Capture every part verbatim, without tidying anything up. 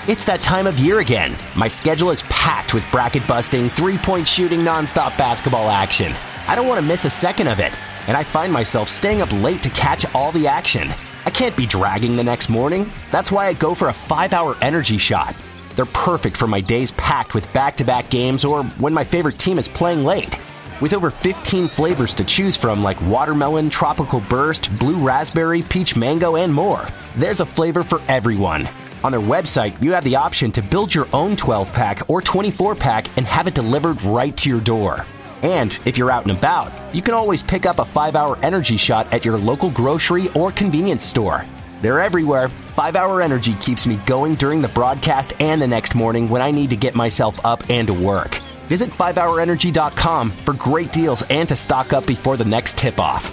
It's that time of year again. My schedule is packed with bracket-busting, three-point shooting, nonstop basketball action. I don't want to miss a second of it, and I find myself staying up late to catch all the action. I can't be dragging the next morning. That's why I go for a five-hour energy shot. They're perfect for my days packed with back-to-back games or when my favorite team is playing late. With over fifteen flavors to choose from like watermelon, tropical burst, blue raspberry, peach mango, and more, there's a flavor for everyone. On their website, you have the option to build your own twelve-pack or twenty-four pack and have it delivered right to your door. And if you're out and about, you can always pick up a five-hour energy shot at your local grocery or convenience store. They're everywhere. five-hour Energy keeps me going during the broadcast and the next morning when I need to get myself up and to work. Visit five hour energy dot com for great deals and to stock up before the next tip-off.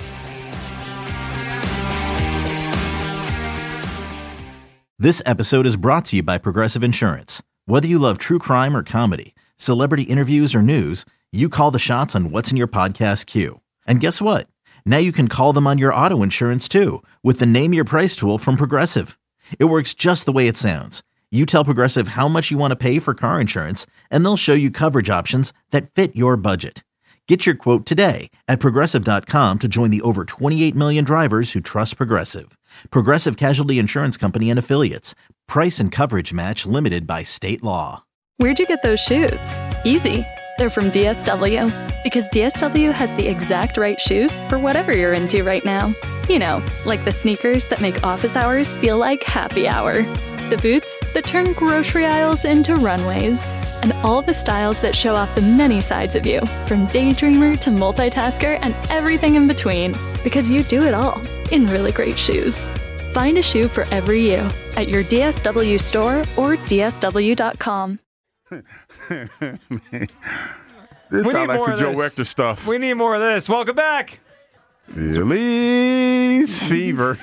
This episode is brought to you by Progressive Insurance. Whether you love true crime or comedy, celebrity interviews or news, you call the shots on what's in your podcast queue. And guess what? Now you can call them on your auto insurance too with the Name Your Price tool from Progressive. It works just the way it sounds. You tell Progressive how much you want to pay for car insurance, and they'll show you coverage options that fit your budget. Get your quote today at Progressive dot com to join the over twenty-eight million drivers who trust Progressive. Progressive Casualty Insurance Company and Affiliates. Price and coverage match limited by state law. Where'd you get those shoes? Easy. They're from D S W. Because D S W has the exact right shoes for whatever you're into right now. You know, like the sneakers that make office hours feel like happy hour. The boots that turn grocery aisles into runways. And all the styles that show off the many sides of you, from daydreamer to multitasker and everything in between. Because you do it all in really great shoes. Find a shoe for every you at your D S W store or D S W dot com. This sounds like some Joe Wechter stuff. We need more of this. Welcome back. Phillies fever.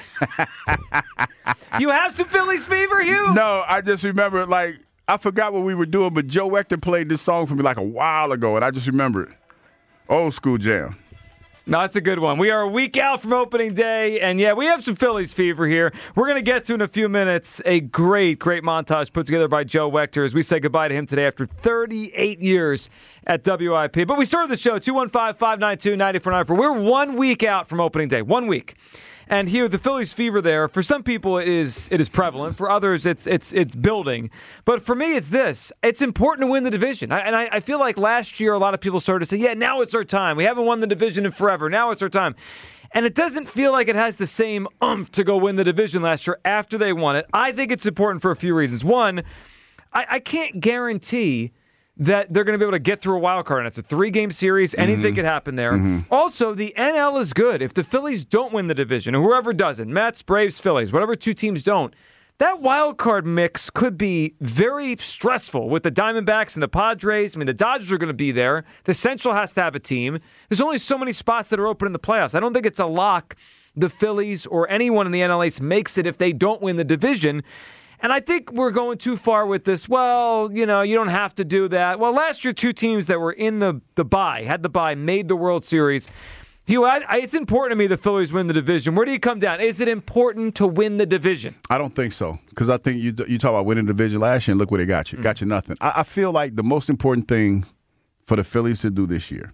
You have some Phillies fever, Hugh? No, I just remember, like, I forgot what we were doing, but Joe Wechter played this song for me like a while ago, and I just remember it. Old school jam. No, that's a good one. We are a week out from opening day, and yeah, we have some Phillies fever here. We're going to get to in a few minutes a great, great montage put together by Joe Wechter as we say goodbye to him today after thirty-eight years at W I P. But we started the show, two one five, five nine two, nine four nine four. We're one week out from opening day, one week. And here, the Phillies fever there, for some people it is it is prevalent. For others, it's it's it's building. But for me, it's this. It's important to win the division. I, and I, I feel like last year, a lot of people started to say, yeah, now it's our time. We haven't won the division in forever. Now it's our time. And it doesn't feel like it has the same oomph to go win the division last year after they won it. I think it's important for a few reasons. One, I, I can't guarantee that they're going to be able to get through a wild card. And it's a three-game series. Anything mm-hmm. could happen there. Mm-hmm. Also, the N L is good. If the Phillies don't win the division, or whoever doesn't, Mets, Braves, Phillies, whatever two teams don't, that wild card mix could be very stressful with the Diamondbacks and the Padres. I mean, the Dodgers are going to be there. The Central has to have a team. There's only so many spots that are open in the playoffs. I don't think it's a lock the Phillies or anyone in the N L East makes it if they don't win the division. And I think we're going too far with this. Well, you know, you don't have to do that. Well, last year, two teams that were in the, the bye, had the bye, made the World Series. Hugh, I, I, it's important to me the Phillies win the division. Where do you come down? Is it important to win the division? I don't think so. Because I think you you talk about winning the division last year, and look where they got you. Mm-hmm. Got you nothing. I, I feel like the most important thing for the Phillies to do this year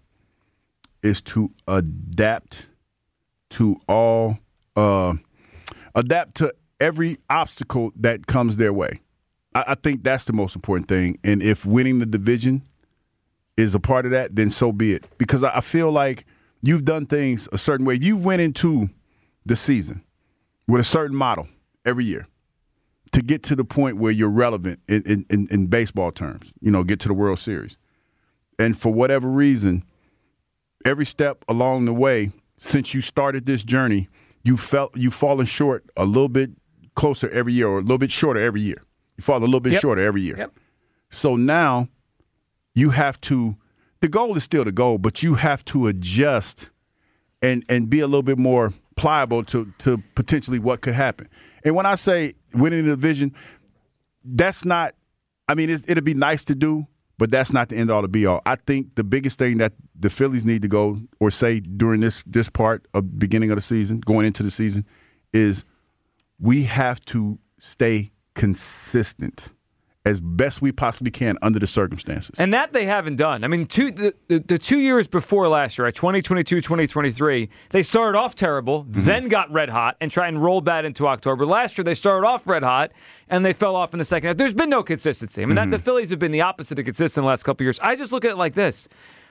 is to adapt to all uh, – adapt to – every obstacle that comes their way. I, I think that's the most important thing. And if winning the division is a part of that, then so be it. Because I, I feel like you've done things a certain way. You went into the season with a certain model every year to get to the point where you're relevant in, in, in, in baseball terms, you know, get to the World Series. And for whatever reason, every step along the way, since you started this journey, you felt you've fallen short a little bit closer every year or a little bit shorter every year. You fall a little bit yep. shorter every year. Yep. So now you have to – the goal is still the goal, but you have to adjust and and be a little bit more pliable to, to potentially what could happen. And when I say winning the division, that's not – I mean, it's, it'd be nice to do, but that's not the end all to be all. I think the biggest thing that the Phillies need to go or say during this this part of beginning of the season, going into the season, is – we have to stay consistent as best we possibly can under the circumstances. And that they haven't done. I mean, two, the, the, the two years before last year, right, twenty twenty-two, twenty twenty-three, they started off terrible, mm-hmm. then got red hot, and tried and rolled that into October. Last year, they started off red hot, and they fell off in the second half. There's been no consistency. I mean, mm-hmm. that, the Phillies have been the opposite of consistent the last couple of years. I just look at it like this.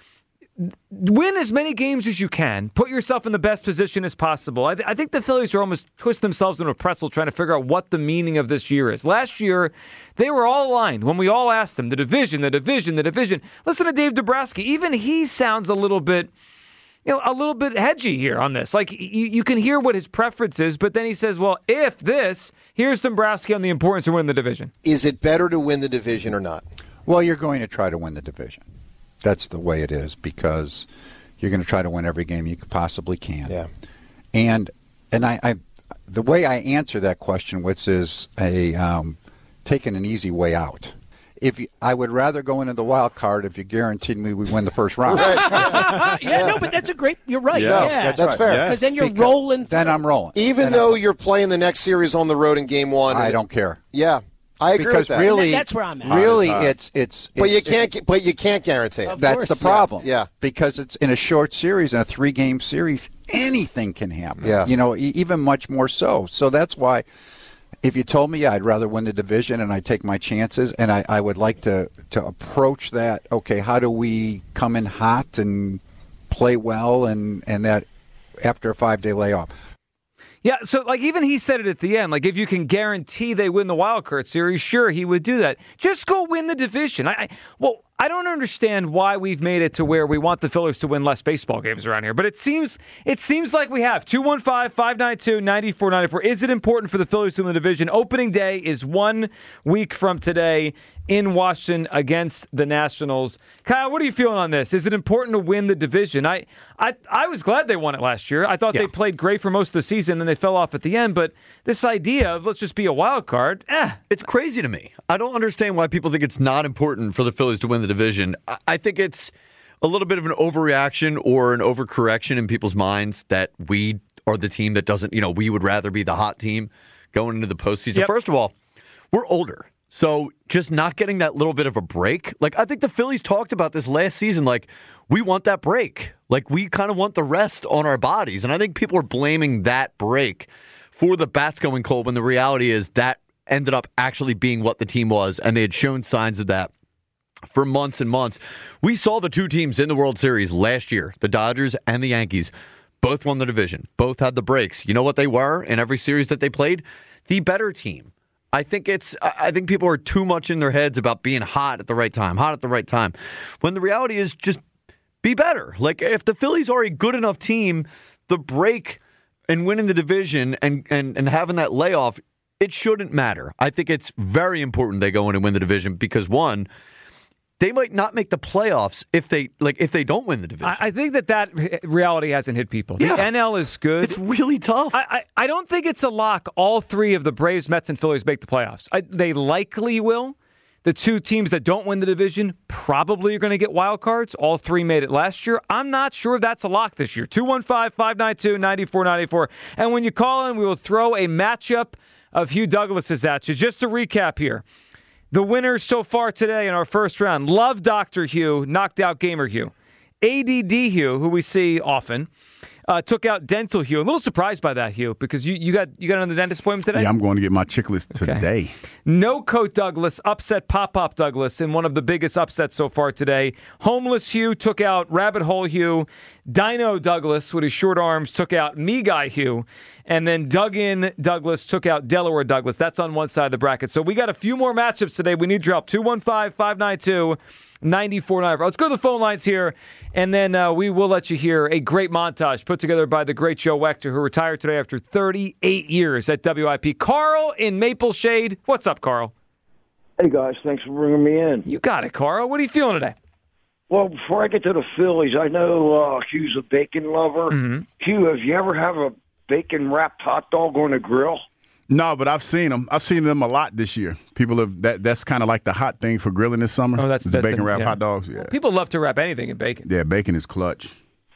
Win as many games as you can. Put yourself in the best position as possible. I, th- I think the Phillies are almost twist themselves into a pretzel trying to figure out what the meaning of this year is. Last year, they were all aligned when we all asked them, the division, the division, the division. Listen to Dave Dombrowski. Even he sounds a little bit, you know, a little bit hedgy here on this. Like, you, you can hear what his preference is, but then he says, well, if this, here's Dombrowski on the importance of winning the division. Is it better to win the division or not? Well, you're going to try to win the division. That's the way it is, because you're going to try to win every game you possibly can. Yeah. And and I, I the way I answer that question, which is a um, taking an easy way out. If you, I would rather go into the wild card if you guaranteed me we win the first round. yeah, yeah, no, but that's a great. You're right. Yeah, yeah. that's, that's right. fair. Because then you're because rolling. Then I'm rolling. Even then though I'm, you're playing the next series on the road in game one. I don't care. Yeah. I agree because with that. really, that, that's where I'm at. Really, it's, it's it's. But you can't. It's, but you can't guarantee it. That's course. the problem. Yeah. yeah. Because it's in a short series, in a three-game series, anything can happen. Yeah. You know, e- even much more so. So that's why, if you told me, yeah, I'd rather win the division and I take my chances, and I, I would like to to approach that. Okay, how do we come in hot and play well, and and that after a five-day layoff. Yeah, so like even he said it at the end. Like if you can guarantee they win the wild card series, sure he would do that. Just go win the division. I, I well, I don't understand why we've made it to where we want the Phillies to win less baseball games around here, but it seems it seems like we have. two one five, five nine two, nine four nine four. Is it important for the Phillies to win the division? Opening day is one week from today in Washington against the Nationals. Kyle, what are you feeling on this? Is it important to win the division? I I, I was glad they won it last year. I thought yeah. they played great for most of the season, and they fell off at the end. But this idea of let's just be a wild card, eh. It's crazy to me. I don't understand why people think it's not important for the Phillies to win the division. I, I think it's a little bit of an overreaction or an overcorrection in people's minds that we are the team that doesn't, you know, we would rather be the hot team going into the postseason. Yep. First of all, we're older. So just not getting that little bit of a break. Like, I think the Phillies talked about this last season. Like, we want that break. Like, we kind of want the rest on our bodies. And I think people are blaming that break for the bats going cold when the reality is that ended up actually being what the team was. And they had shown signs of that for months and months. We saw the two teams in the World Series last year, the Dodgers and the Yankees. Both won the division. Both had the breaks. You know what they were in every series that they played? The better team. I think it's. I think people are too much in their heads about being hot at the right time, hot at the right time, when the reality is just be better. Like, if the Phillies are a good enough team, the break and winning the division and, and, and having that layoff, it shouldn't matter. I think it's very important they go in and win the division because, one, they might not make the playoffs if they like if they don't win the division. I, I think that that reality hasn't hit people. Yeah. The N L is good. It's really tough. I, I, I don't think it's a lock. All three of the Braves, Mets, and Phillies make the playoffs. I, they likely will. The two teams that don't win the division probably are going to get wild cards. All three made it last year. I'm not sure that's a lock this year. two one five, five nine two, nine four nine four. And when you call in, we will throw a matchup of Hugh Douglas's at you. Just to recap here. The winners so far today in our first round, Love Doctor Hugh, knocked out Gamer Hugh. A D D Hugh, who we see often, uh, took out Dental Hugh. A little surprised by that, Hugh, because you, you got you got another dentist appointment today? Yeah, I'm going to get my chicklets today. Okay. No Coat Douglas upset Pop-Pop Douglas in one of the biggest upsets so far today. Homeless Hugh took out Rabbit Hole Hugh. Dino Douglas, with his short arms, took out Me Guy Hugh. And then Dug-In Douglas took out Delaware Douglas. That's on one side of the bracket. So we got a few more matchups today. We need your help. two one five, five nine two, nine four nine four. Let's go to the phone lines here, and then uh, we will let you hear a great montage put together by the great Joe Wechter, who retired today after thirty-eight years at W I P. Carl in Maple Shade. What's up, Carl? Hey, guys. Thanks for bringing me in. You got it, Carl. What are you feeling today? Well, before I get to the Phillies, I know uh, Hugh's a bacon lover. Mm-hmm. Hugh, have you ever have a bacon-wrapped hot dog on a grill? No, but I've seen them. I've seen them a lot this year. People have that. That's kind of like the hot thing for grilling this summer. Oh, that's the that's bacon wrapped yeah. hot dogs. Yeah, well, people love to wrap anything in bacon. Yeah, bacon is clutch.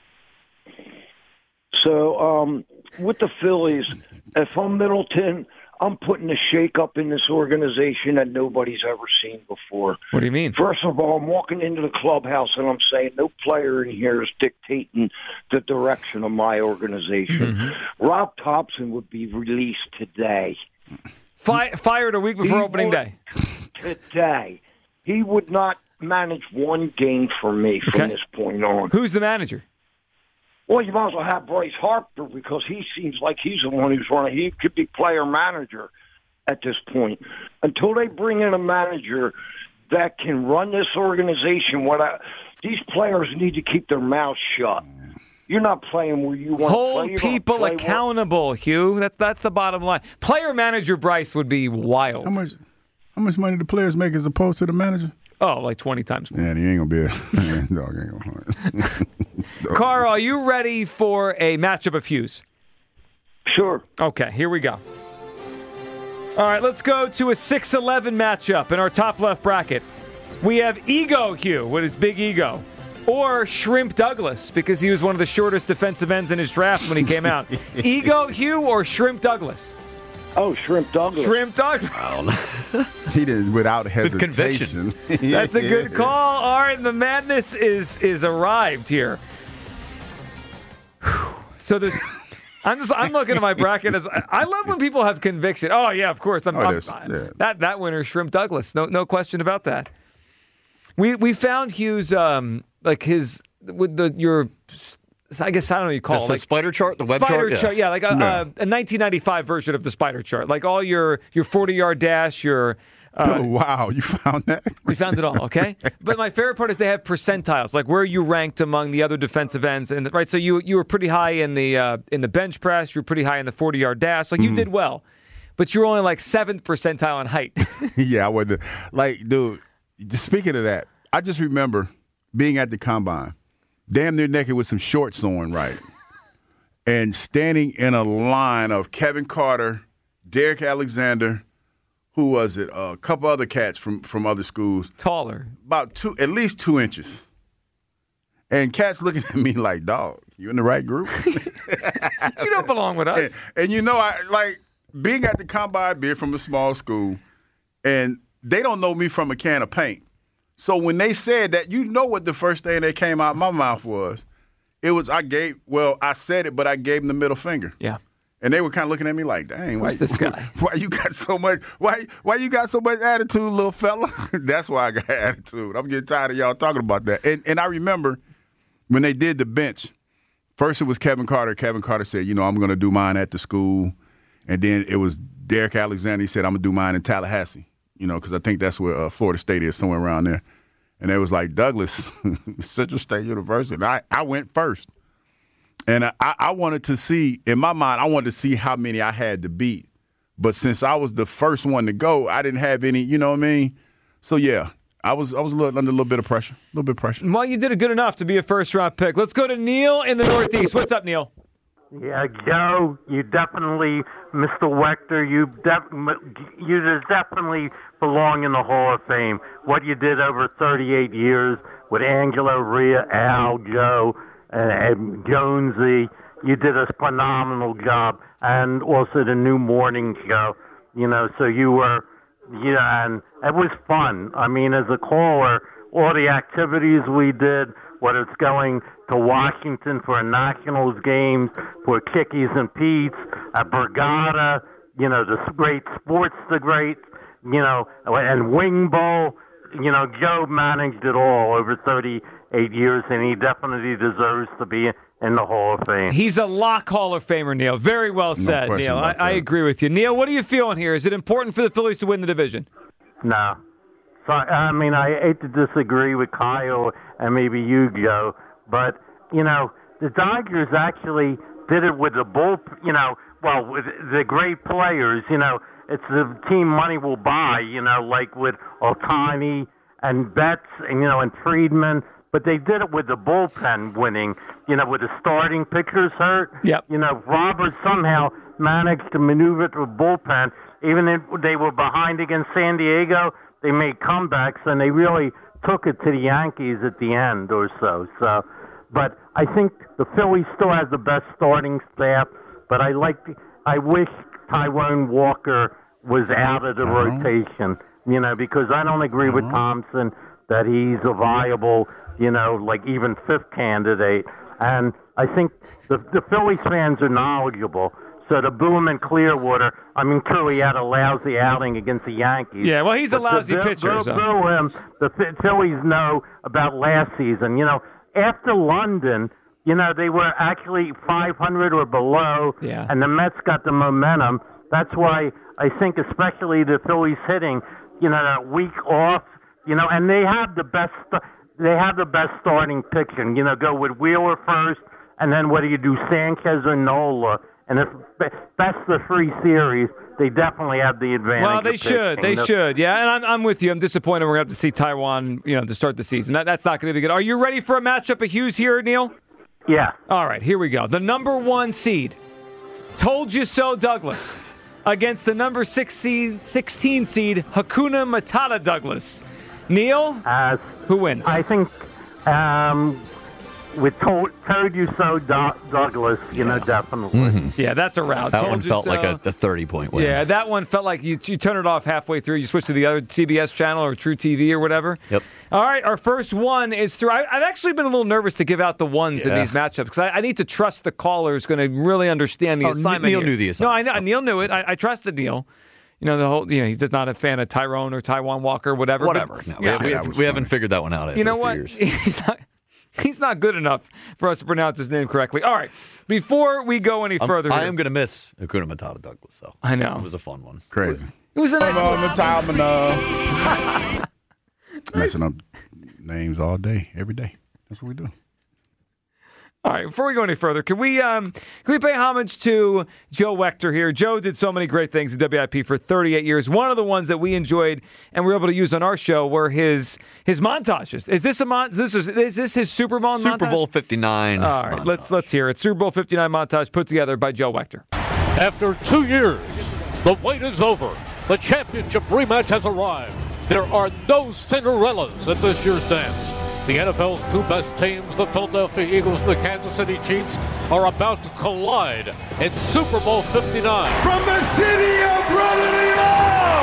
So, um, with the Phillies, if I'm Middleton, I'm putting a shake-up in this organization that nobody's ever seen before. What do you mean? First of all, I'm walking into the clubhouse and I'm saying no player in here is dictating the direction of my organization. Mm-hmm. Rob Thompson would be released today. Fi- fired a week before he opening day. Today. He would not manage one game for me from Okay. this point on. Who's the manager? Well, you might as well have Bryce Harper because he seems like he's the one who's running. He could be player manager at this point. Until they bring in a manager that can run this organization, what I, these players need to keep their mouths shut. You're not playing where you want Hold to play. You're people play accountable, Hugh. That's that's the bottom line. Player manager Bryce would be wild. How much? How much money do players make as opposed to the manager? Oh, like twenty times more. Yeah, he ain't gonna be. A, dog ain't gonna. Carl, are you ready for a matchup of Hughes? Sure. Okay, here we go. All right, let's go to a six eleven matchup in our top left bracket. We have Ego Hugh with his big ego, or Shrimp Douglas because he was one of the shortest defensive ends in his draft when he came out. Ego Hugh or Shrimp Douglas? Oh, Shrimp Douglas. Shrimp Douglas. He did without hesitation. With conviction. That's a good call. All right, the madness is is arrived here. So this, I'm just I'm looking at my bracket as I love when people have conviction. Oh yeah, of course. I'm, Oh, I'm- it is. Yeah. that that winner is Shrimp Douglas. No no question about that. We we found Hughes um like his with the your I guess I don't know what you call Just it the like spider chart, the web spider chart. chart, yeah, like a, Yeah. a, a nineteen ninety-five version of the spider chart, like all your your forty yard dash, your uh, Oh, wow, you found that? we found it all, okay? But my favorite part is they have percentiles, like where you ranked among the other defensive ends, and right. So you you were pretty high in the uh, in the bench press, you were pretty high in the forty yard dash, like you did well, but you were only like seventh percentile on height. Yeah, I wasn't. Like, dude, just speaking of that, I just remember being at the combine, damn near naked with some shorts on, right? And standing in a line of Kevin Carter, Derek Alexander, who was it? Uh, a couple other cats from, from other schools. Taller. About two, at least two inches. And cats looking at me like, dog, you in the right group? You don't belong with us. And, and you know, I like being at the combine, being from a small school, and they don't know me from a can of paint. So when they said that, you know what the first thing that came out of my mouth was? It was, I gave, well, I said it, but I gave them the middle finger. Yeah. And they were kind of looking at me like, dang, why, Who's this guy? why you got so much, why, why you got so much attitude, little fella? That's why I got attitude. I'm getting tired of y'all talking about that. And, and I remember when they did the bench, first it was Kevin Carter. Kevin Carter said, you know, I'm going to do mine at the school. And then it was Derek Alexander. He said, I'm going to do mine in Tallahassee, you know, because I think that's where uh, Florida State is, somewhere around there. And it was like, Douglas, Central State University. And I, I went first. And I, I wanted to see, in my mind, I wanted to see how many I had to beat. But since I was the first one to go, I didn't have any, you know what I mean? So, yeah, I was I was a little, under a little bit of pressure, a little bit of pressure. Well, you did it good enough to be a first-round pick. Let's go to Neil in the Northeast. What's up, Neil? Yeah, Joe, you definitely, Mister Wechter, you def- you just definitely belong in the Hall of Fame. What you did over thirty-eight years with Angelo, Rhea, Al, Joe, and, and Jonesy, you did a phenomenal job. And also the New Morning Show, you know, so you were, yeah, and it was fun. I mean, as a caller, all the activities we did, whether it's going to Washington for a Nationals game, for Kickies and Pete's, at Borgata, you know, the great sports, the great, you know, and Wing Bowl, you know, Joe managed it all over thirty-eight years, and he definitely deserves to be in the Hall of Fame. He's a lock Hall of Famer, Neil. Very well said, question Neil. I, about I that. agree with you. Neil, what are you feeling here? Is it important for the Phillies to win the division? No. So, I mean, I hate to disagree with Kyle and maybe you, Joe, but, you know, the Dodgers actually did it with the bull, you know, well, with the great players, you know, it's the team money will buy, you know, like with Ohtani and Betts and, you know, and Friedman, but they did it with the bullpen winning, you know, with the starting pitchers hurt. Yep. You know, Roberts somehow managed to maneuver through the bullpen, even if they were behind against San Diego. They made comebacks, and they really took it to the Yankees at the end or so. So, but I think the Phillies still has the best starting staff. But I like, I wish Tyrone Walker was out of the rotation, you know, because I don't agree with Thompson that he's a viable, you know, like even fifth candidate. And I think the, the Phillies fans are knowledgeable. So to boo him in Clearwater, I mean, true, he had a lousy outing against the Yankees. Yeah, well, he's a lousy to pitcher. Boo, So. boo him. The Phillies know about last season. You know, after London, you know, they were actually five hundred or below, yeah. and the Mets got the momentum. That's why I think especially the Phillies hitting, you know, that week off, you know, and they have the best they have the best starting pitching. You know, go with Wheeler first, and then what do you do, Sanchez or Nola? And if that's the three series, they definitely have the advantage. Well, they of should. pitching. They should. Yeah, and I'm, I'm with you. I'm disappointed we're going to have to see Taiwan, you know, to start the season. That, that's not going to be good. Are you ready for a matchup of Hughes here, Neil? Yeah. All right, here we go. The number one seed, Told You So Douglas, against the number sixteen, sixteen seed, Hakuna Matata Douglas. Neil, uh, who wins? I think um, with told, told You So Do- Douglas, you know, definitely. Mm-hmm. Yeah, that's a route. That Told one You felt So. like a, a thirty-point win. Yeah, that one felt like you you turn it off halfway through. You switch to the other C B S channel or True T V or whatever. Yep. All right, our first one is through. I, I've actually been a little nervous to give out the ones Yeah. in these matchups because I, I need to trust the caller is going to really understand the Oh, assignment. Neil here. knew the assignment. No, I know. Neil knew it. I, I trusted Neil. You know, the whole, you know, he's just not a fan of Tyrone or Taiwan Walker, whatever. Whatever. But, No, yeah, we, we, we haven't figured that one out. you know for what? a few years. He's not, he's not good enough for us to pronounce his name correctly. All right. Before we go any I'm- further, I here- am going to miss Hakuna Matata Douglas, though. I know. It was a fun one. Crazy. It was a nice all the time and uh, messing up names all day, every day. That's what we do. All right, before we go any further, can we um, can we pay homage to Joe Wechter here? Joe did so many great things at W I P for thirty-eight years. One of the ones that we enjoyed and we were able to use on our show were his his montages. Is this a mon- this is is this his Super Bowl montage? Super Bowl fifty-nine. All right, montage. let's let's hear it. Super Bowl fifty-nine montage put together by Joe Wechter. After two years, the wait is over. The championship rematch has arrived. There are no Cinderellas at this year's dance. The N F L's two best teams, the Philadelphia Eagles and the Kansas City Chiefs, are about to collide in Super Bowl fifty-nine. From the city of brotherly love,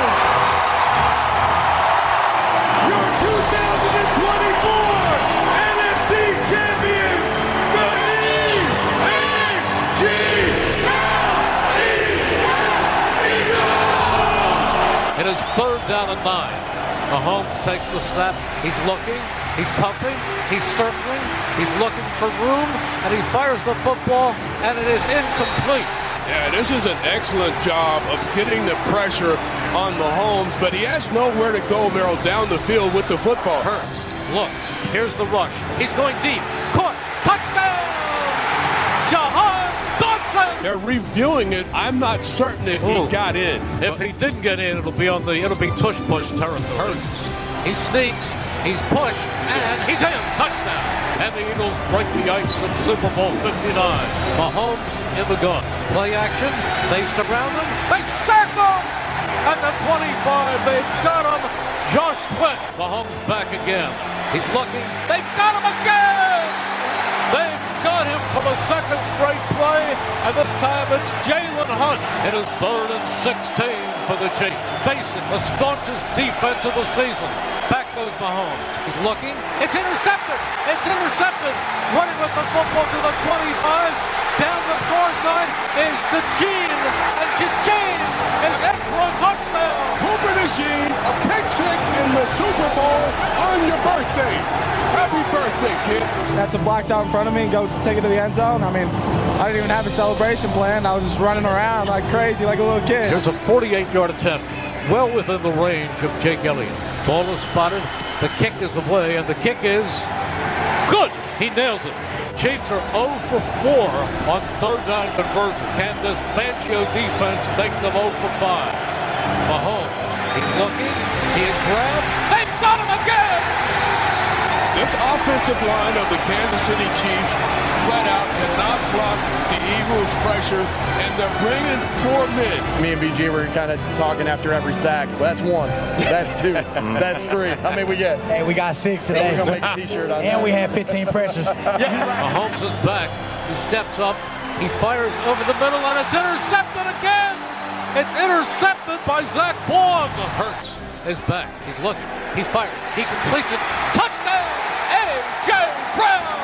your two thousand twenty-four N F C champions, the E A G L E S Eagles! It is third down and nine. Mahomes takes the snap. He's looking. He's pumping. He's circling. He's looking for room. And he fires the football, and it is incomplete. Yeah, this is an excellent job of getting the pressure on Mahomes, but he has nowhere to go, Merrill, down the field with the football. Hurts looks. Here's the rush. He's going deep. Caught. Touchdown! Jahan Dodson! They're reviewing it. I'm not certain if Ooh. he got in. If he didn't get in, it'll be on the it'll be tush push territory. Hurts. He sneaks. He's pushed, and he's in. Touchdown. And the Eagles break the ice in Super Bowl fifty-nine. Mahomes in the gun. Play action. They surround him. They sack him! At the twenty-five, they've got him. Josh Sweat. Mahomes back again. He's looking. They've got him again! They've got him for the second straight play, and this time it's Jalen Hunt. It is third and sixteen for the Chiefs. Facing the staunchest defense of the season. Back goes Mahomes. He's looking. It's intercepted. It's intercepted. Running with the football to the twenty-five. Down the far side is DeJean. And DeJean is in for a touchdown. Cooper DeJean, a pick six in the Super Bowl on your birthday. Happy birthday, kid. That's a box out in front of me and go take it to the end zone. I mean, I didn't even have a celebration planned. I was just running around like crazy, like a little kid. Here's a forty-eight-yard attempt, well within the range of Jake Elliott. Ball is spotted. The kick is away, and the kick is good. He nails it. Chiefs are oh for four on third down conversion. Can this Fangio defense make them oh for five? Mahomes, he's looking. He is grabbed. They've got him again! This offensive line of the Kansas City Chiefs flat out cannot block the Eagles' pressures, and they're bringing four men. Me and B G were kind of talking after every sack. Well, that's one. That's two. That's three. How many we get? Hey, we got six today. We're going to make a T-shirt on And that. we had fifteen pressures. Mahomes is back. He steps up. He fires over the middle, and it's intercepted again. It's intercepted by Zach Baum. Hurts is back. He's looking. He fired. He completes it. Touchdown! A J. Brown!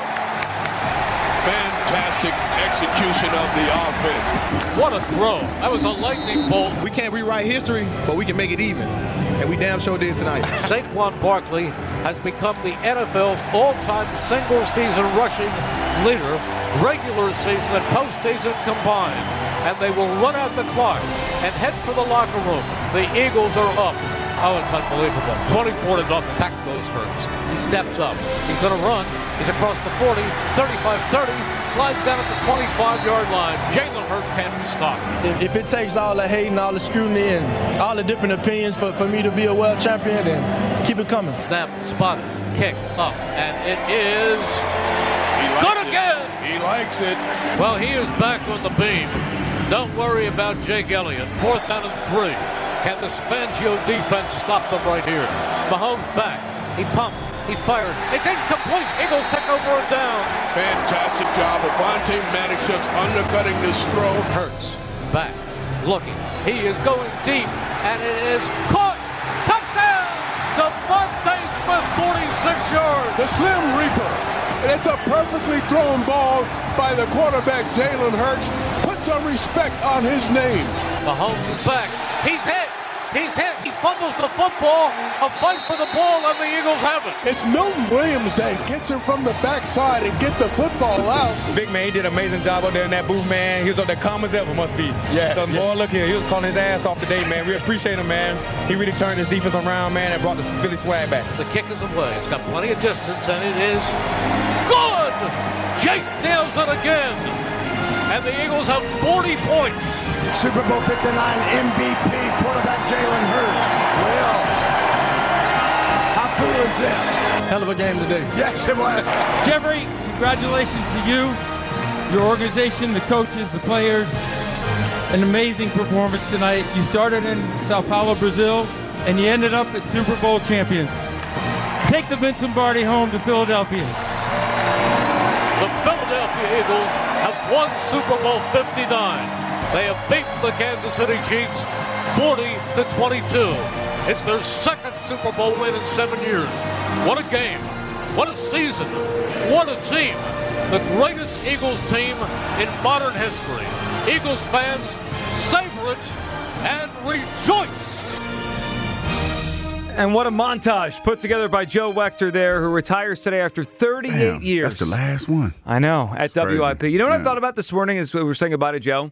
Fantastic execution of the offense. What a throw. That was a lightning bolt. We can't rewrite history, but we can make it even. And we damn sure did tonight. Saquon Barkley has become the N F L's all-time single-season rushing leader, regular season and postseason combined. And they will run out the clock and head for the locker room. The Eagles are up. Oh, it's unbelievable. twenty-four to nothing. Back goes Hurts. He steps up. He's going to run. He's across the forty, thirty-five thirty, slides down at the twenty-five-yard line. Jalen Hurts can't be stopped. If, if it takes all the hate and all the scrutiny and all the different opinions for, for me to be a world champion, then keep it coming. Snap, spotted, kick, up, and it is good again. He likes it. Well, he is back on the beam. Don't worry about Jake Elliott. Fourth down and three. Can this Fangio defense stop them right here? Mahomes back. He pumps. He fires. It's incomplete. Eagles take over and down. Fantastic job. Avonte Maddox just undercutting this throw. Hurts back. Looking. He is going deep. And it is caught. Touchdown! Devontae Smith, forty-six yards. The Slim Reaper. And it's a perfectly thrown ball by the quarterback, Jalen Hurts. Put some respect on his name. Mahomes is back. He's hit. He's hit. He fumbles the football. A fight for the ball, and the Eagles have it. It's Milton Williams that gets him from the backside and get the football out. Big man, he did an amazing job out there in that booth, man. He was up there calm as ever, must be. Yeah. So, boy, look here. He was calling his ass off today, man. We appreciate him, man. He really turned his defense around, man, and brought the Philly swag back. The kick is away. It's got plenty of distance, and it is good. Jake nails it again. And the Eagles have forty points. Super Bowl fifty-nine M V P quarterback Jalen Hurts. Well, how cool is this? Hell of a game today. Yes, it was. Jeffrey, congratulations to you, your organization, the coaches, the players. An amazing performance tonight. You started in Sao Paulo, Brazil, and you ended up at Super Bowl champions. Take the Vince Lombardi home to Philadelphia. The Philadelphia Eagles have won Super Bowl fifty-nine. They have beaten the Kansas City Chiefs forty to twenty-two. It's their second Super Bowl win in seven years. What a game. What a season. What a team. The greatest Eagles team in modern history. Eagles fans, savor it and rejoice. And what a montage put together by Joe Wechter there, who retires today after thirty-eight Damn, years. That's the last one. I know, at That's W I P. crazy. You know what Yeah. I thought about this morning as we were saying goodbye to Joe?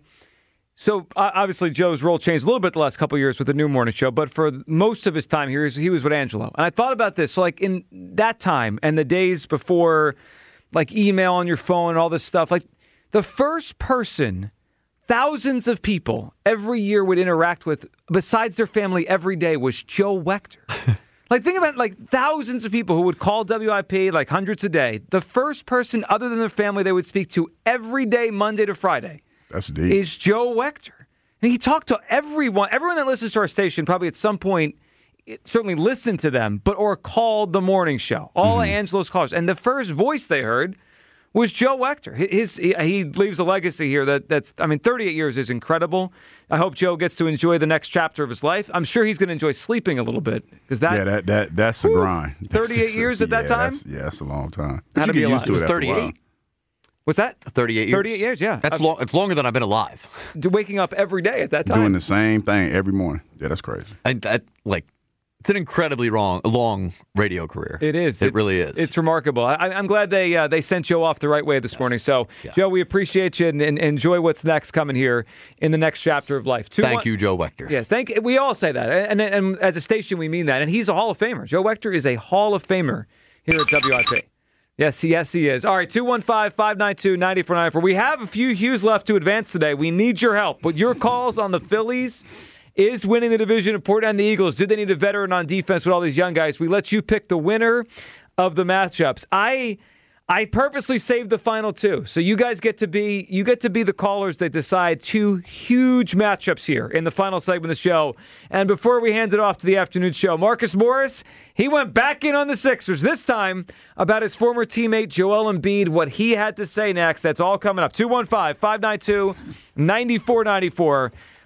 So, uh, obviously, Joe's role changed a little bit the last couple of years with the new morning show, but for most of his time here, he was with Angelo. And I thought about this. So, like, in that time and the days before, like, email on your phone and all this stuff, like, the first person thousands of people every year would interact with, besides their family every day, was Joe Wechter. Like, think about, like, thousands of people who would call W I P, like, hundreds a day. The first person other than their family they would speak to every day, Monday to Friday, That's deep. is Joe Wechter. And he talked to everyone. Everyone that listens to our station probably at some point it certainly listened to them, but or called the morning show. All Mm-hmm. of Angelo's callers. And the first voice they heard was Joe Wechter. His, he, he leaves a legacy here that, that's, I mean, thirty-eight years is incredible. I hope Joe gets to enjoy the next chapter of his life. I'm sure he's going to enjoy sleeping a little bit. Because that, yeah, that, that that's a grind. thirty-eight years at that Yeah, time? that's- Yeah, that's a long time. Had But to you be get a used lot. to It it was after a thirty-eight? while. What's that? thirty-eight years. thirty-eight years, yeah. That's Uh, long. It's longer than I've been alive. Waking up every day at that time. Doing the same thing every morning. Yeah, that's crazy. And that, like, it's an incredibly long, long radio career. It is. It, really is. It's remarkable. I, I'm glad they uh, they sent Joe off the right way this morning. So, Yeah. Joe, we appreciate you and, and enjoy what's next coming here in the next chapter of life. Two, Thank one- you, Joe Wechter. Yeah, thank. We all say that, and, and and as a station, we mean that. And he's a Hall of Famer. Joe Wechter is a Hall of Famer here at W I P. Yes, yes, he is. All right, two one five, five nine two, nine four nine four. We have a few Hughes left to advance today. We need your help. But your calls on the Phillies, is winning the division important, and the Eagles, did they need a veteran on defense with all these young guys? We let you pick the winner of the matchups. I I purposely saved the final two. So you guys get to be you get to be the callers that decide two huge matchups here in the final segment of the show. And before we hand it off to the afternoon show, Marcus Morris, he went back in on the Sixers, this time about his former teammate Joel Embiid, what he had to say next. That's all coming up. two one five, five nine two, nine four nine four.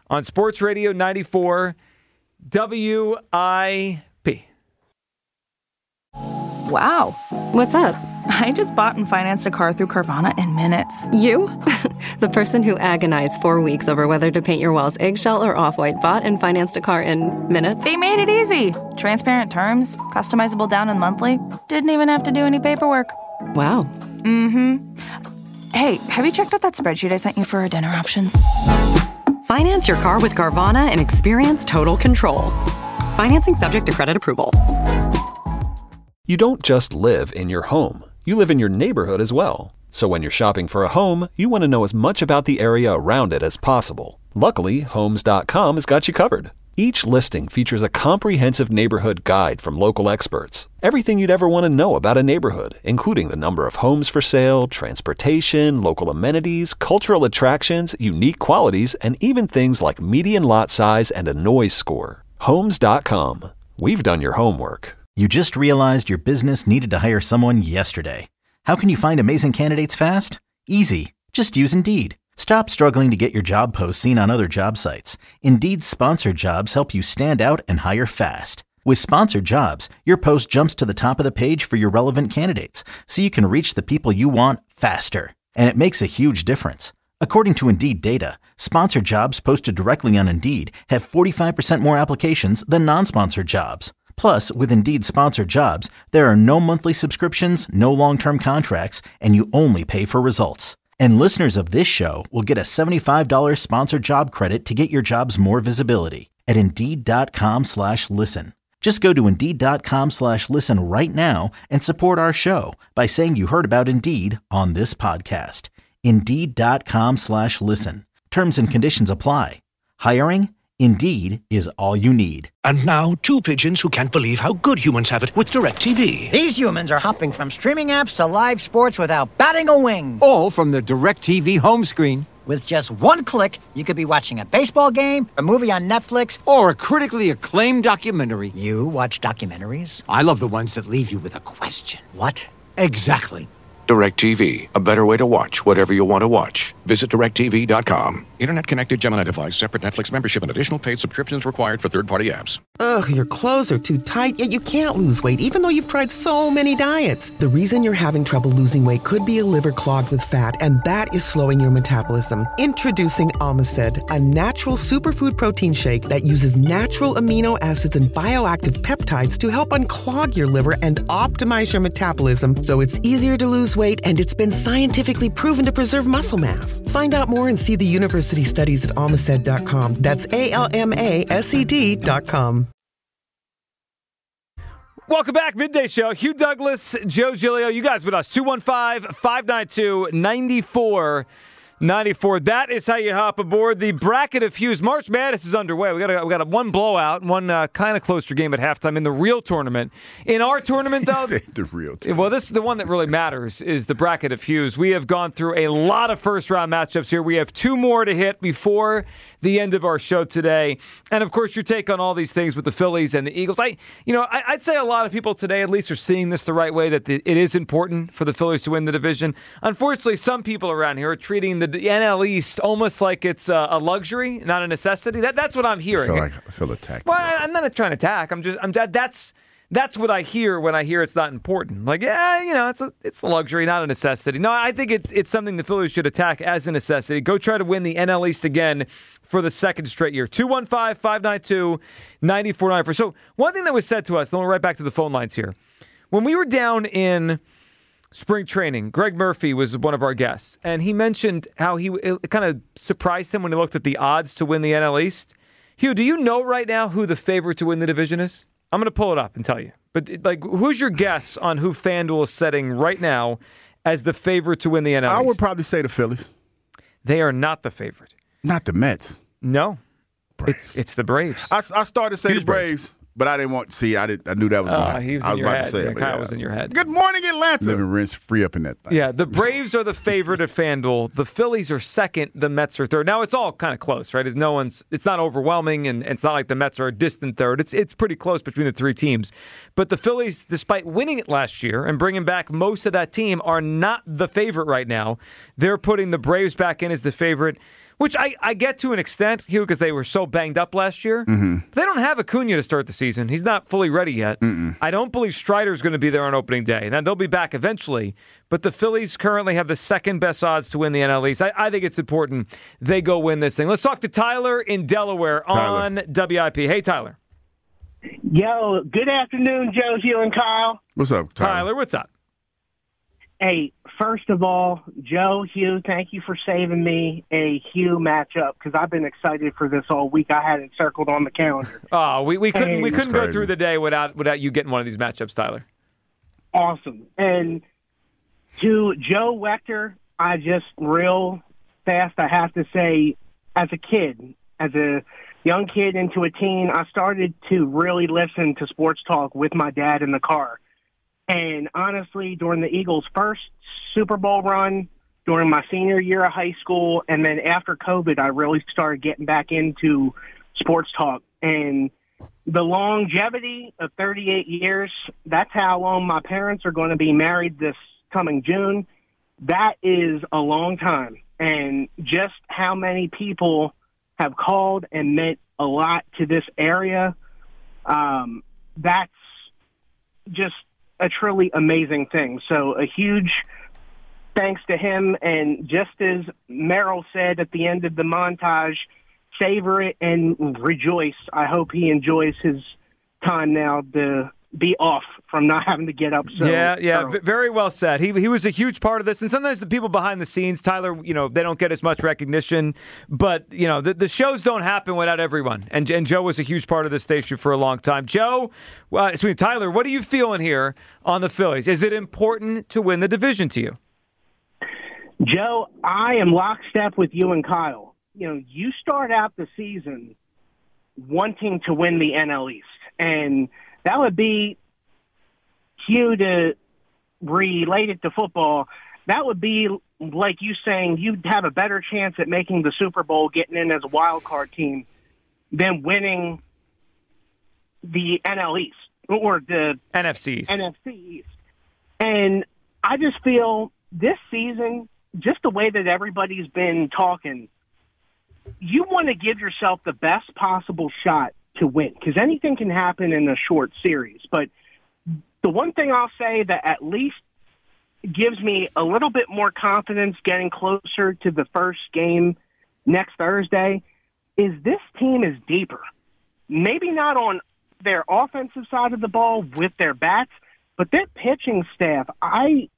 on Sports Radio ninety-four W I P. Wow. What's up? I just bought and financed a car through Carvana in minutes. You? The person who agonized four weeks over whether to paint your walls eggshell or off-white bought and financed a car in minutes? They made it easy. Transparent terms, customizable down and monthly. Didn't even have to do any paperwork. Wow. Mm-hmm. Hey, have you checked out that spreadsheet I sent you for our dinner options? Finance your car with Carvana and experience total control. Financing subject to credit approval. You don't just live in your home. You live in your neighborhood as well. So when you're shopping for a home, you want to know as much about the area around it as possible. Luckily, Homes dot com has got you covered. Each listing features a comprehensive neighborhood guide from local experts. Everything you'd ever want to know about a neighborhood, including the number of homes for sale, transportation, local amenities, cultural attractions, unique qualities, and even things like median lot size and a noise score. Homes dot com. We've done your homework. You just realized your business needed to hire someone yesterday. How can you find amazing candidates fast? Easy. Just use Indeed. Stop struggling to get your job posts seen on other job sites. Indeed's sponsored jobs help you stand out and hire fast. With sponsored jobs, your post jumps to the top of the page for your relevant candidates, so you can reach the people you want faster. And it makes a huge difference. According to Indeed data, sponsored jobs posted directly on Indeed have forty-five percent more applications than non-sponsored jobs. Plus, with Indeed sponsored jobs, there are no monthly subscriptions, no long-term contracts, and you only pay for results. And listeners of this show will get a seventy-five dollars sponsored job credit to get your jobs more visibility at Indeed.com slash listen. Just go to Indeed.com slash listen right now and support our show by saying you heard about Indeed on this podcast. Indeed.com slash listen. Terms and conditions apply. Hiring? Indeed is all you need. And now, two pigeons who can't believe how good humans have it with DirecTV. These humans are hopping from streaming apps to live sports without batting a wing. All from the DirecTV home screen. With just one click, you could be watching a baseball game, a movie on Netflix, or a critically acclaimed documentary. You watch documentaries? I love the ones that leave you with a question. What? Exactly. DirecTV, a better way to watch whatever you want to watch. Visit direct T V dot com. Internet connected Gemini device, separate Netflix membership, and additional paid subscriptions required for third-party apps. Ugh, your clothes are too tight, yet you can't lose weight, even though you've tried so many diets. The reason you're having trouble losing weight could be a liver clogged with fat, and that is slowing your metabolism. Introducing Omicid, a natural superfood protein shake that uses natural amino acids and bioactive peptides to help unclog your liver and optimize your metabolism so it's easier to lose weight, and it's been scientifically proven to preserve muscle mass. Find out more and see the university studies at Almaced dot com. That's A L M A S E D dot com. Welcome back, Midday Show. Hugh Douglas, Joe Giglio. You guys with us. two one five, five nine two, nine four nine four. That is how you hop aboard the bracket of Hughes. March Madness is underway. We got a, we got a one blowout, one uh, kind of closer game at halftime in the real tournament. In our tournament, though, the real tournament. Well, this is the one that really matters. Is the bracket of Hughes. We have gone through a lot of first round matchups here. We have two more to hit before the end of our show today, and of course, your take on all these things with the Phillies and the Eagles. I, you know, I, I'd say a lot of people today, at least, are seeing this the right way. That the, it is important for the Phillies to win the division. Unfortunately, some people around here are treating the The N L East almost like it's a, a luxury, not a necessity. That that's what I'm hearing. I feel like I feel attacked. Well, I, I'm not trying to attack. I'm just I'm that's that's what I hear when I hear it's not important. Like, yeah, you know, it's a it's a luxury, not a necessity. No, I think it's it's something the Phillies should attack as a necessity. Go try to win the N L East again for the second straight year. two one five, five nine two, nine four nine four. So one thing that was said to us, then we'll right back to the phone lines here. When we were down in spring training, Greg Murphy was one of our guests, and he mentioned how he it kind of surprised him when he looked at the odds to win the N L East. Hugh, do you know right now who the favorite to win the division is? I'm going to pull it up and tell you. But like, who's your guess on who FanDuel is setting right now as the favorite to win the N L East? I would probably say the Phillies. They are not the favorite. Not the Mets. No, Braves. it's it's the Braves. I, I started to say Who's the Braves. Braves. But I didn't want to see. I did. I knew that was going to uh, happen. He was I in was your about head. to say Yeah, it. Kyle Yeah. was in your head. Good morning, Atlanta. Living rent free up in that thing. Yeah, the Braves are the favorite at FanDuel. The Phillies are second. The Mets are third. Now it's all kind of close, right? It's no one's. It's not overwhelming, and it's not like the Mets are a distant third. It's it's pretty close between the three teams. But the Phillies, despite winning it last year and bringing back most of that team, are not the favorite right now. They're putting the Braves back in as the favorite. which I, I get to an extent, Hugh, because they were so banged up last year. Mm-hmm. They don't have Acuna to start the season. He's not fully ready yet. Mm-mm. I don't believe Strider's going to be there on opening day. Now, they'll be back eventually, but the Phillies currently have the second best odds to win the N L East. I, I think it's important they go win this thing. Let's talk to Tyler in Delaware Tyler. on W I P. Hey, Tyler. Yo, good afternoon, Joe, Hugh, and Kyle. What's up, Tyler? Tyler, what's up? Hey, first of all, Joe, Hugh, thank you for saving me a Hugh matchup because I've been excited for this all week. I had it circled on the calendar. Oh, we, we couldn't And- we couldn't go through the day without without you getting one of these matchups, Tyler. Awesome. And to Joe Wechter, I just real fast, I have to say, as a kid, as a young kid into a teen, I started to really listen to sports talk with my dad in the car. And honestly, during the Eagles' first Super Bowl run, during my senior year of high school, and then after COVID, I really started getting back into sports talk. And the longevity of thirty-eight years, that's how long my parents are going to be married this coming June. That is a long time. And just how many people have called and meant a lot to this area, um, that's just a truly amazing thing. So a huge thanks to him. And just as Merrill said at the end of the montage, savor it and rejoice. I hope he enjoys his time now to be off from not having to get up so yeah, yeah, early. v- very well said. He he was a huge part of this, and sometimes the people behind the scenes, Tyler, you know, they don't get as much recognition, but you know, the, the shows don't happen without everyone, and and Joe was a huge part of the station for a long time. Joe, uh, excuse me, Tyler, what are you feeling here on the Phillies? Is it important to win the division to you? Joe, I am lockstep with you and Kyle. You know, you start out the season wanting to win the N L East, and that would be, Hugh, to relate it to football, that would be like you saying you'd have a better chance at making the Super Bowl, getting in as a wild card team, than winning the N L East or the N F C East. N F C East. And I just feel this season, just the way that everybody's been talking, you want to give yourself the best possible shot to win, because anything can happen in a short series. But the one thing I'll say that at least gives me a little bit more confidence getting closer to the first game next Thursday is this team is deeper. Maybe not on their offensive side of the ball with their bats, but their pitching staff, I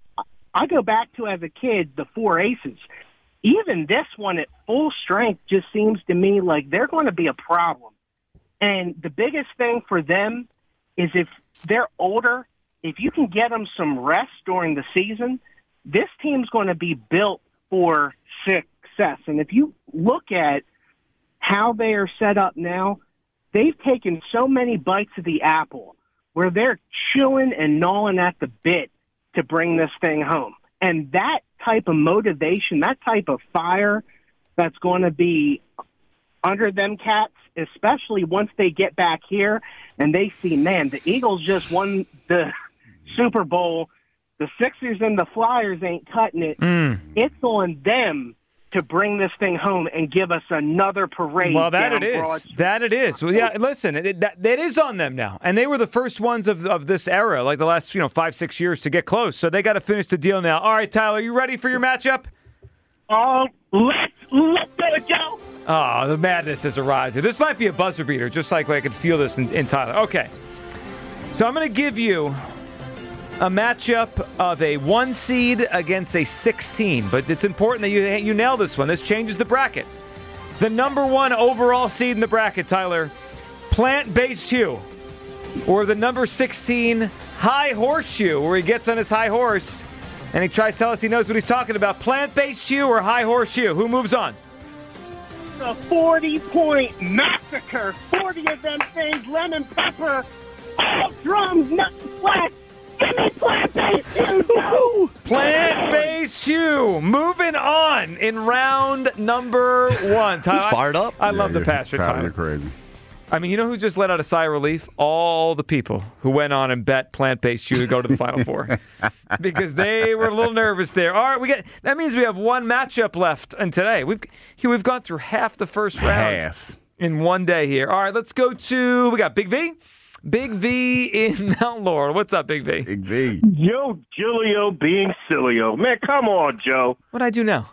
I go back to as a kid, the four aces. Even this one at full strength just seems to me like they're going to be a problem. And the biggest thing for them is if they're older, if you can get them some rest during the season, this team's going to be built for success. And if you look at how they are set up now, they've taken so many bites of the apple where they're chewing and gnawing at the bit to bring this thing home. And that type of motivation, that type of fire that's going to be under them cats, especially once they get back here and they see, man, the Eagles just won the Super Bowl. The Sixers and the Flyers ain't cutting it. Mm. It's on them to bring this thing home and give us another parade. Well, that down it Broad is. Street. That it is. Well, yeah, listen, it, that, that is on them now. And they were the first ones of, of this era, like the last, you know, five, six years to get close. So they got to finish the deal now. All right, Tyler, you ready for your matchup? Oh, let's, let's go, Joe. Oh, the madness has arrived. This might be a buzzer beater, just like I could feel this in, in Tyler. Okay. So I'm going to give you a matchup of a one seed against a sixteen, but it's important that you you nail this one. This changes the bracket. The number one overall seed in the bracket, Tyler, Plant-Based Hugh, or the number sixteen High Horseshoe, where he gets on his high horse and he tries to tell us he knows what he's talking about. Plant-Based Hugh or High Horseshoe? Who moves on? The forty-point massacre. forty of them things, lemon pepper, all drums, nuts, flat. Give me plant-based Hugh. Plant-Based Hugh. Moving on in round number one. Tyler, He's fired up. I, I Yeah, love the you're- passion, Tyler, Tyler. you're crazy. I mean, you know who just let out a sigh of relief? All the people who went on and bet plant-based shoe to go to the Final Four. Because they were a little nervous there. All right, we get that means we have one matchup left and today. We've we've gone through half the first round Half. in one day here. All right, let's go to we got Big V. Big V in Mount Laurel. What's up, Big V? Big V. Joe Giglio being Silio. Man, come on, Joe. What'd I do now?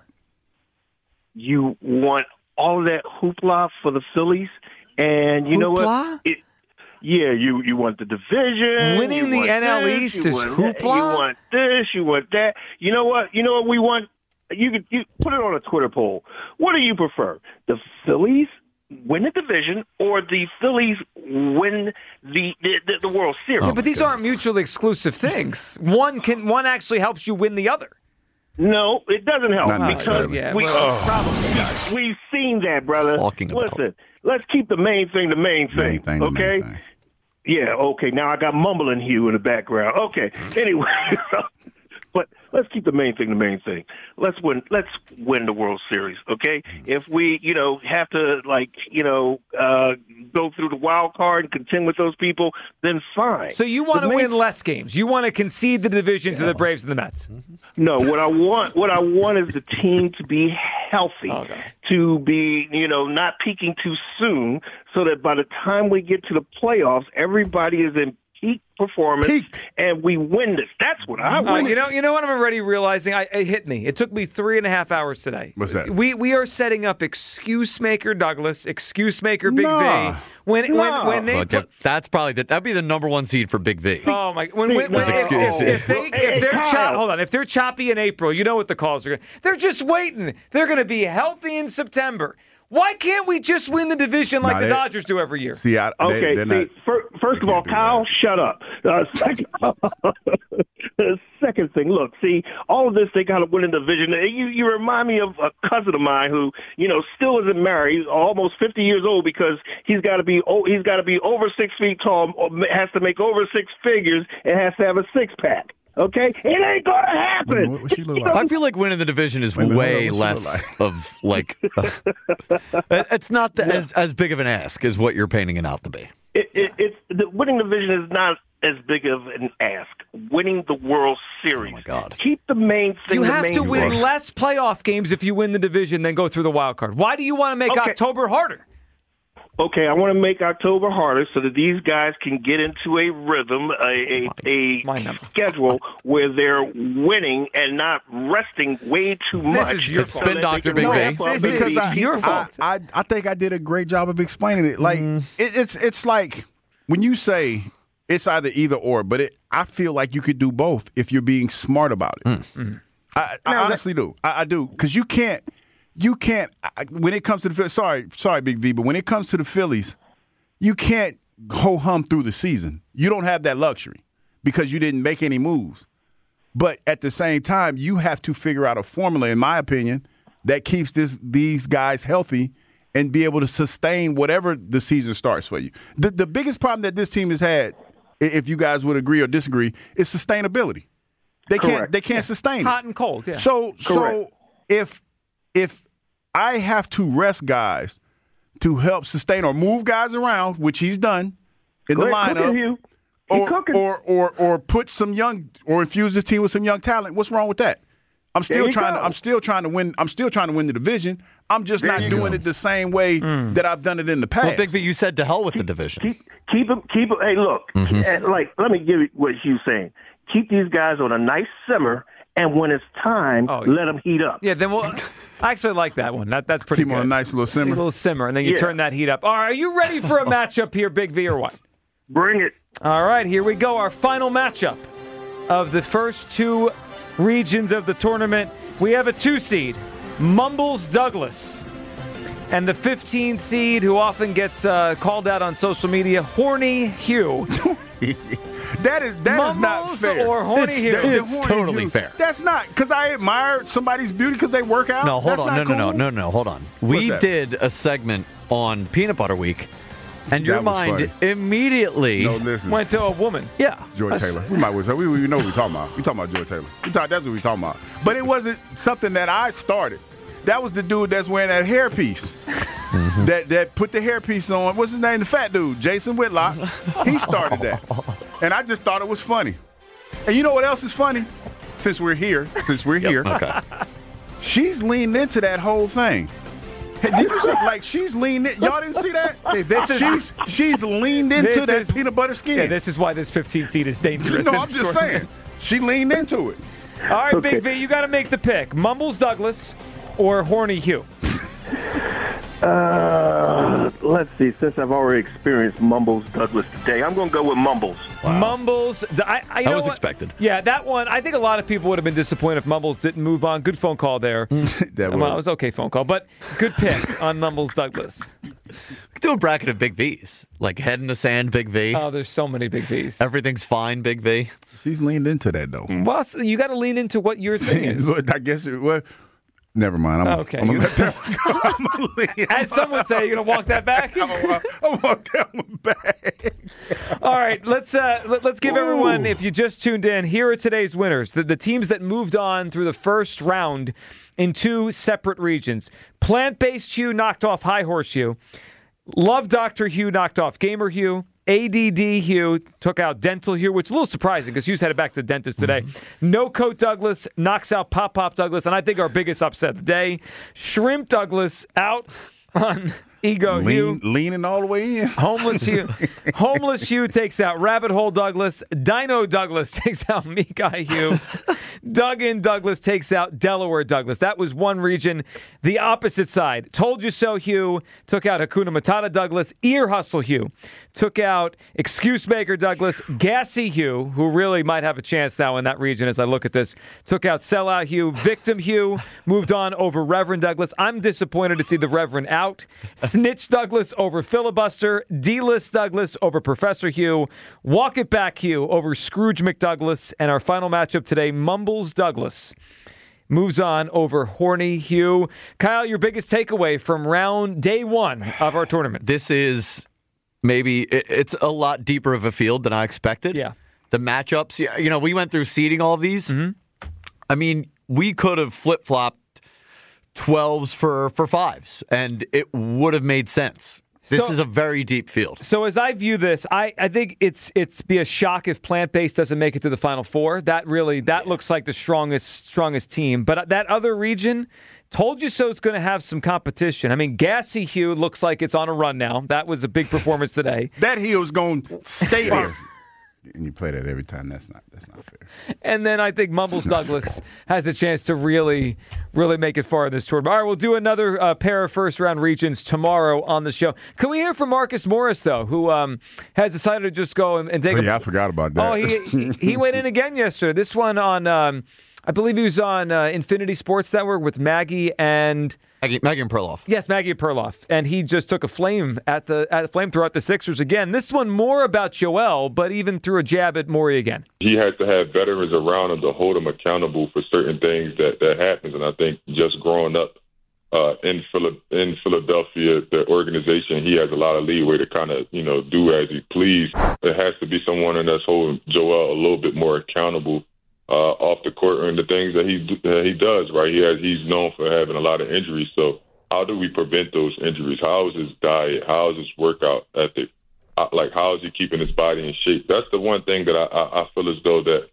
You want all that hoopla for the Phillies, and you know Hoopla? what? It, yeah, you, you want the division. Winning you the want N L this, East you is want that, hoopla? You want this, you want that. You know what? You know what we want? You could you put it on a Twitter poll. What do you prefer? The Phillies win the division or the Phillies win the the, the, the World Series? Yeah, but these aren't mutually exclusive things. One can one actually helps you win the other. No, it doesn't help Not because necessarily. Yeah, we well- probably we've seen that, brother. Talking about Listen, let's keep the main thing the main thing, Main thing, the okay? main thing. Yeah, okay. Now I got mumbling Hugh in the background. Okay. Anyway, but let's keep the main thing the main thing. Let's win. Let's win the World Series. Okay. If we, you know, have to like, you know, uh, go through the wild card and contend with those people, then fine. So you want The to main- win less games. You want to concede the division to the Braves and the Mets. No, what I want, what I want is the team to be healthy, Okay. to be, you know, not peaking too soon, so that by the time we get to the playoffs, everybody is in peak performance Peak. and we win this. That's what I Uh, want. you know, you know what I'm already realizing. I, it hit me. It took me three and a half hours today. What's that? We we are setting up excuse maker Douglas, excuse maker Big Nah. V. When Nah. when when they Look, put, if- that's probably the, that'd be the number one seed for Big V. oh my when, when, when That's if, excuse. if, if they Hey, if they're Kyle. chop, hold on if they're choppy in April, you know what the calls are. Gonna, they're just waiting. They're going to be healthy in September. Why can't we just win the division like Nah, the they- Dodgers do every year? See, I, Okay, they, they're see, not. fir- first they of all, can't do Kyle, that. shut up. Uh, second, the second thing, look, see, all of this, they got to win a division. You, you remind me of a cousin of mine who, you know, still isn't married. He's almost fifty years old because he's got to be, oh, he's got to be over six feet tall, has to make over six figures, and has to have a six pack. Okay, it ain't gonna happen. What, what she look like? I feel like winning the division is Wait a minute, way hold on, what's less she of like. uh, it's not the, as as big of an ask as what you're painting it out to be. It, it, it's the winning division is not as big of an ask. Winning the World Series. Oh my God. Keep the main thing. You the have main to win thing. less playoff games if you win the division than go through the wild card. Why do you want to make Okay. October harder? Okay, I want to make October harder so that these guys can get into a rhythm, a a, My a number. schedule where they're winning and not resting way too much. is your so fault. Spin that they doctor, can Big V. ramp up This and is be- I- your fault. I, I, I think I did a great job of explaining it. Like Mm. it, it's it's like when you say it's either either or, but it, I feel like you could do both if you're being smart about it. Mm. I, I honestly do. I, I do because you can't you can't I, when it comes to the Phillies. Sorry, sorry, Big V, but when it comes to the Phillies, you can't ho hum through the season. You don't have that luxury because you didn't make any moves. But at the same time, you have to figure out a formula, in my opinion, that keeps this these guys healthy and be able to sustain whatever the season starts for you. The the biggest problem that this team has had, i- if you guys would agree or disagree, is sustainability. They can't Correct. they can't sustain Hot it. and cold, yeah. So so Correct. if if I have to rest guys to help sustain or move guys around, which he's done in the Go ahead, cook it, lineup, Hugh. He or, cooking. or or or put some young or infuse this team with some young talent. What's wrong with that? I'm still you trying go. to I'm still trying to win I'm still trying to win the division. I'm just There not you doing go. it the same way that I've done it in the past. Well, Big V, you said to hell with the division. Keep keep them keep 'em- Hey, look, eh, like let me give you what Hugh's saying. Keep these guys on a nice simmer, and when it's time, Oh, let them heat up. Yeah, then we'll. I actually like that one. That that's pretty Keep 'em good. on a nice little A simmer. little simmer, and then you Yeah. turn that heat up. All right, are you ready for a matchup here, Big V, or what? Bring it. All right, here we go. Our final matchup of the first two regions of the tournament. We have a two seed, Mumbles Douglas, and the fifteen seed, who often gets uh, called out on social media, Horny Hugh. That is that is not Mumbles fair. or Horny It's- Hugh? it's Horny totally Hugh. fair. That's not because I admire somebody's beauty because they work out. No, hold That's on. No, not no, no, cool. no, no, hold on. We that? did a segment on Peanut Butter Week, and your That was mind funny. immediately No, listen. Went to a woman. yeah. George That's- Taylor. We might as well. We, we know what we're talking about. We talking about George Taylor. We talk, that's what we talking about. But it wasn't something that I started. That was the dude that's wearing that hairpiece. mm-hmm. that that put the hairpiece on. What's his name? The fat dude, Jason Whitlock. He started that, and I just thought it was funny. And you know what else is funny? Since we're here, since we're Yep, here, okay. she's leaned into that whole thing. Hey, did you see? Like she's leaned in. Y'all didn't see that? Hey, this is, she's she's leaned into that is, peanut butter skin. Yeah, this is why this fifteen seed is dangerous. No, I'm just saying. She leaned into it. All right, Okay. Big V, you got to make the pick: Mumbles Douglas or Horny Hugh. Uh, let's see. Since I've already experienced Mumbles Douglas today, I'm going to go with Mumbles. Wow. Mumbles. I, I, you that know was what? expected. Yeah, that one. I think a lot of people would have been disappointed if Mumbles didn't move on. Good phone call there. that well, it was okay phone call, but good pick on Mumbles Douglas. We could do a bracket of Big V's, like head in the sand, Big V. Oh, there's so many Big V's. Everything's fine, Big V. She's leaned into that though. Well, so you got to lean into what your thing is. I guess it was. Never mind. I'm, Okay. I'm gonna let that one go. I'm gonna lean. As some would say, you're gonna walk that back. I'm gonna, I'm gonna walk that one back. All right, let's uh, let, let's give Ooh. everyone, if you just tuned in, here are today's winners. The, the teams that moved on through the first round in two separate regions. Plant-based Hugh knocked off High Horse Hugh. Love Doctor Hugh knocked off Gamer Hugh. A D D Hugh took out Dental Hugh, which is a little surprising because Hugh's headed back to the dentist today. Mm-hmm. No Coat Douglas knocks out Pop Pop Douglas, and I think our biggest upset of the day, Shrimp Douglas out on Ego Lean, Hugh. Leaning all the way in. Homeless Hugh. Homeless Hugh takes out Rabbit Hole Douglas. Dino Douglas takes out Meek Eye Hugh. Duggan Douglas takes out Delaware Douglas. That was one region. The opposite side. Told You So Hugh took out Hakuna Matata Douglas. Ear Hustle Hugh took out Excuse Maker Douglas. Gassy Hugh, who really might have a chance now in that region as I look at this, took out Sellout Hugh. Victim Hugh moved on over Reverend Douglas. I'm disappointed to see the Reverend out. Snitch Douglas over Filibuster. D-List Douglas over Professor Hugh. Walk It Back Hugh over Scrooge McDouglas. And our final matchup today, Mumbles Douglas moves on over Horny Hugh. Kyle, your biggest takeaway from round day one of our tournament? This is maybe, it's a lot deeper of a field than I expected. Yeah. The matchups, you know, we went through seeding all of these. Mm-hmm. I mean, we could have flip-flopped twelves for, for fives, and it would have made sense. This So- is a very deep field. So as I view this, I, I think it's it's be a shock if plant-based doesn't make it to the Final Four. That really that looks like the strongest strongest team. But that other region, Told You So, it's going to have some competition. I mean, Gassy Hugh looks like it's on a run now. That was a big performance today. That Hill's going to stay there. And you play that every time. That's not that's not fair. And then I think Mumbles Douglas has a chance to really, really make it far in this tournament. All right, we'll do another uh, pair of first-round regions tomorrow on the show. Can we hear from Marcus Morris, though, who um, has decided to just go and, and take Oh, a... yeah, I forgot about that. Oh, he, he, he went in again yesterday. This one on, um, I believe he was on uh, Infinity Sports Network with Maggie and... Maggie, Maggie and Perloff. Yes, Maggie and Perloff. And he just took a flame at the at the flame throughout the Sixers again. This one more about Joel, but even threw a jab at Morey again. He has to have veterans around him to hold him accountable for certain things that, that happens. And I think just growing up uh, in Phila- in Philadelphia, the organization, he has a lot of leeway to kind of, you know, do as he please. There has to be someone in that's holding Joel a little bit more accountable Uh, off the court and the things that he uh, he does, right? He has he's known for having a lot of injuries. So how do we prevent those injuries? How is his diet? How is his workout ethic? How, like how is he keeping his body in shape? That's the one thing that I, I, I feel as though that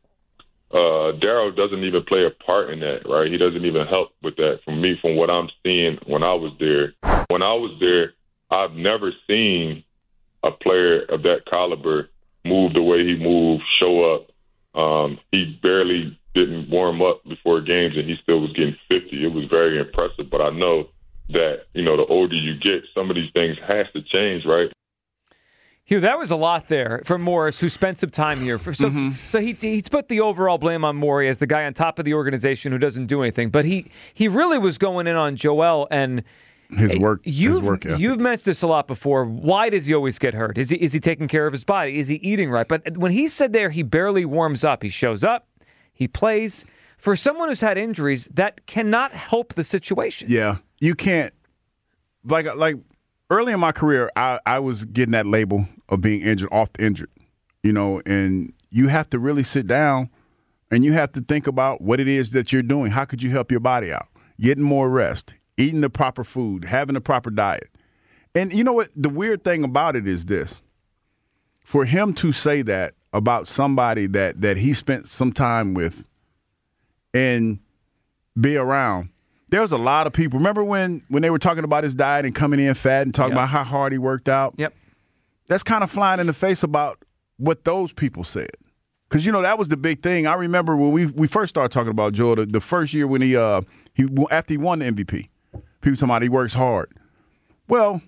uh, Daryl doesn't even play a part in that, right? He doesn't even help with that. From me, from what I'm seeing when I was there, when I was there, I've never seen a player of that caliber move the way he moved, show up. Um, he barely didn't warm up before games, and he still was getting fifty. It was very impressive. But I know that, you know, the older you get, some of these things has to change, right? Hugh, that was a lot there from Morris, who spent some time here. For, so Mm-hmm. so he he put the overall blame on Morey as the guy on top of the organization who doesn't do anything. But he, he really was going in on Joel and his work. You've, his work ethic. You've mentioned this a lot before. Why does he always get hurt? Is he is he taking care of his body? Is he eating right? But when he said there, he barely warms up. He shows up, he plays. For someone who's had injuries, that cannot help the situation. Yeah, you can't. Like like early in my career, I, I was getting that label of being injured, oft injured. You know, and you have to really sit down and you have to think about what it is that you're doing. How could you help your body out? Getting more rest, eating the proper food, having the proper diet. And you know what? The weird thing about it is this. For him to say that about somebody that, that he spent some time with and be around, there was a lot of people. Remember when, when they were talking about his diet and coming in fat and talking Yep. about how hard he worked out? Yep. That's kind of flying in the face about what those people said. Because, you know, that was the big thing. I remember when we, we first started talking about Joe, the, the first year when he, uh, he after he won the M V P, people talking about he works hard. Well,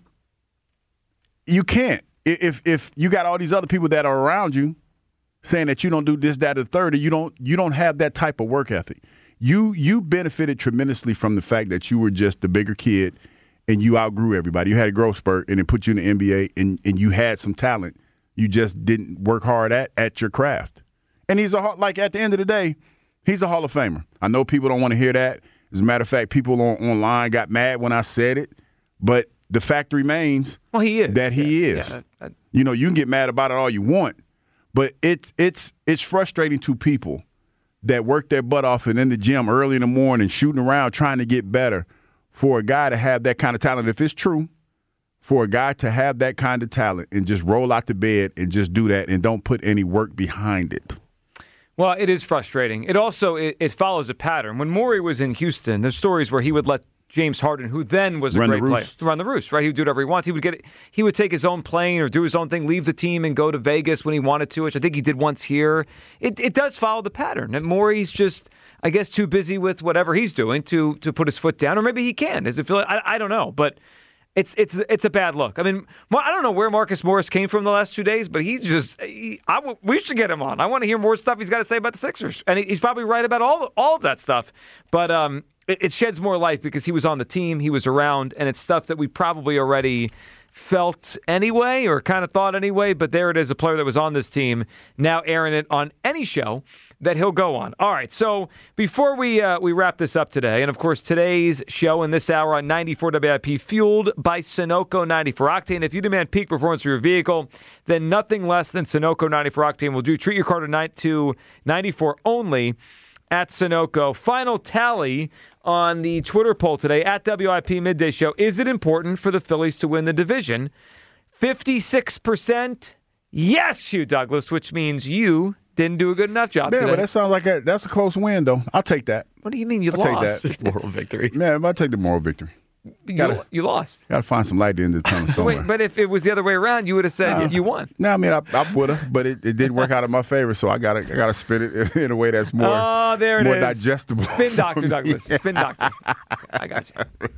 you can't. If if you got all these other people that are around you saying that you don't do this, that, or the third, you don't you don't have that type of work ethic. You you benefited tremendously from the fact that you were just the bigger kid and you outgrew everybody. You had a growth spurt and it put you in the N B A and, and you had some talent. You just didn't work hard at at your craft. And he's a like at the end of the day, he's a Hall of Famer. I know people don't want to hear that. As a matter of fact, people on, online got mad when I said it, but the fact remains well, he is. that he yeah, is. Yeah, I, you know, you can get mad about it all you want, but it's it's it's frustrating to people that work their butt off and in the gym early in the morning, shooting around, trying to get better, for a guy to have that kind of talent. If it's true, for a guy to have that kind of talent and just roll out the bed and just do that and don't put any work behind it. Well, it is frustrating. It also it, it follows a pattern. When Morey was in Houston, there's stories where he would let James Harden, who then was a Run the great player, roost. run the roost, right? He would do whatever he wants. He would get he would take his own plane or do his own thing, leave the team and go to Vegas when he wanted to, which I think he did once here. It it does follow the pattern. And Morey's just, I guess, too busy with whatever he's doing to to put his foot down, or maybe he can. Does it feel? I, I don't know, but. It's it's it's a bad look. I mean, I don't know where Marcus Morris came from the last two days, but he just he, I w- we should get him on. I want to hear more stuff he's got to say about the Sixers, and he's probably right about all all of that stuff. But um, it, it sheds more light because he was on the team, he was around, and it's stuff that we probably already felt anyway or kind of thought anyway. But there it is, a player that was on this team now airing it on any show that he'll go on. All right, so before we uh, we wrap this up today, and of course today's show in this hour on ninety-four W I P, fueled by Sunoco ninety-four Octane. If you demand peak performance for your vehicle, then nothing less than Sunoco ninety-four Octane will do. Treat your car to, to ninety-four only at Sunoco. Final tally on the Twitter poll today at W I P Midday Show. Is it important for the Phillies to win the division? fifty-six percent yes, Hugh Douglas, which means you didn't do a good enough job Man, today. but that sounds like a, that's a close win, though. I'll take that. What do you mean you I'll lost? take that. Moral victory. Man, I'll take the moral victory. You, Gotta- you lost. Got to find some light at the end of the tunnel somewhere. Wait, but if it was the other way around, you would have said Nah. you won. No, I mean I, I would have, but it, it didn't work out in my favor. So I got to I got to spin it in a way that's more Oh, there it more is. digestible. Spin doctor, for me. Douglas. Spin doctor. I got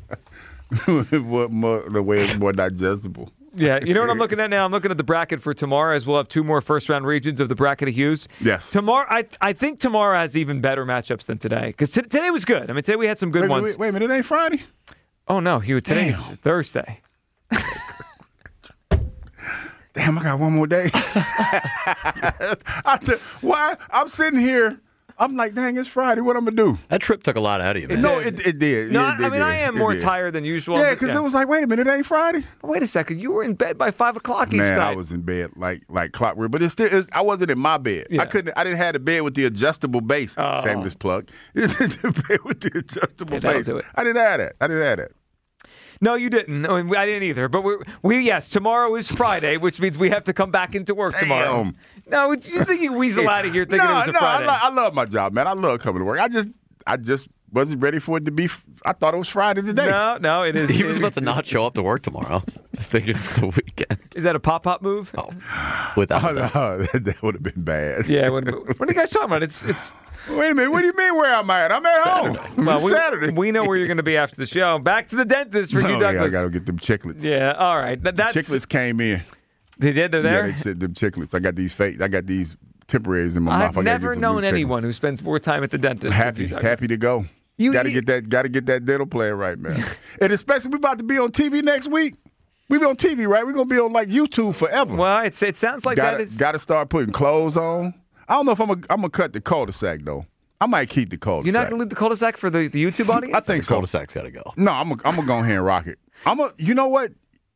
you. What more, the way it's more digestible. Yeah, you know what I'm looking at now? I'm looking at the bracket for tomorrow, as we'll have two more first-round regions of the bracket of Hughes. Yes. Tomorrow, I I think tomorrow has even better matchups than today, because t- today was good. I mean, today we had some good Wait, ones. wait, wait a minute, it ain't Friday. Oh no, Hugh, today's Thursday. Damn, I got one more day. I th- why? I'm sitting here. I'm like, dang, it's Friday. What I'm gonna do? That trip took a lot out of you, man. No, it, it did. No, It- I it mean, did. I am It more did. tired than usual. Yeah, but- because it was like, wait a minute, it ain't Friday. Wait a second, you were in bed by five o'clock each Man, night. I was in bed like like clockwork, but it's still. It's, I wasn't in my bed. Yeah. I couldn't. I didn't have the bed with the adjustable base. Oh. Shameless plug. the bed with the adjustable Yeah, that'll base. do it. I didn't have that. I didn't have that. No, you didn't. I, mean, I didn't either. But we, we, yes, tomorrow is Friday, which means we have to come back into work tomorrow. Damn. No, you think you weasel out of here thinking no, it was a no, Friday? I, lo- I love my job, man. I love coming to work. I just, I just wasn't ready for it to be. I thought it was Friday today. No, no, it is. He was about to not show up to work tomorrow. Thinking it's the weekend. Is that a pop-up move? Oh, without Oh, that. no, that, that would have been bad. Yeah. What, what are you guys talking about? It's it's. Wait a minute. What do you mean where I'm at? I'm at home. Well, It's we, Saturday. we know where you're going to be after the show. Back to the dentist for Oh, you, yeah, I Douglas. got to get them chiclets. Yeah. All right. That, that's Chiclets came in. They did. They're there. Yeah, they said them chiclets. I got these fake. I got these temporaries in my mouth. I've I gotta never get some known new chiclets. anyone who spends more time at the dentist. Happy, than you, Douglas. happy to go. You- got to you- get that. Got to get that dental plan right, man. And especially we about to be on T V next week. We be on T V, right? We're gonna be on like YouTube forever. Well, it's, it sounds like gotta, that is. Gotta start putting clothes on. I don't know if I'm gonna, I'm gonna cut the cul-de-sac though. I might keep the cul-de-sac. You're not going to leave the cul-de-sac for the, the YouTube audience? I think so. Cul-de-sac's got to go. No, I'm gonna, I'm gonna go ahead and rock it. I'm a. You know what?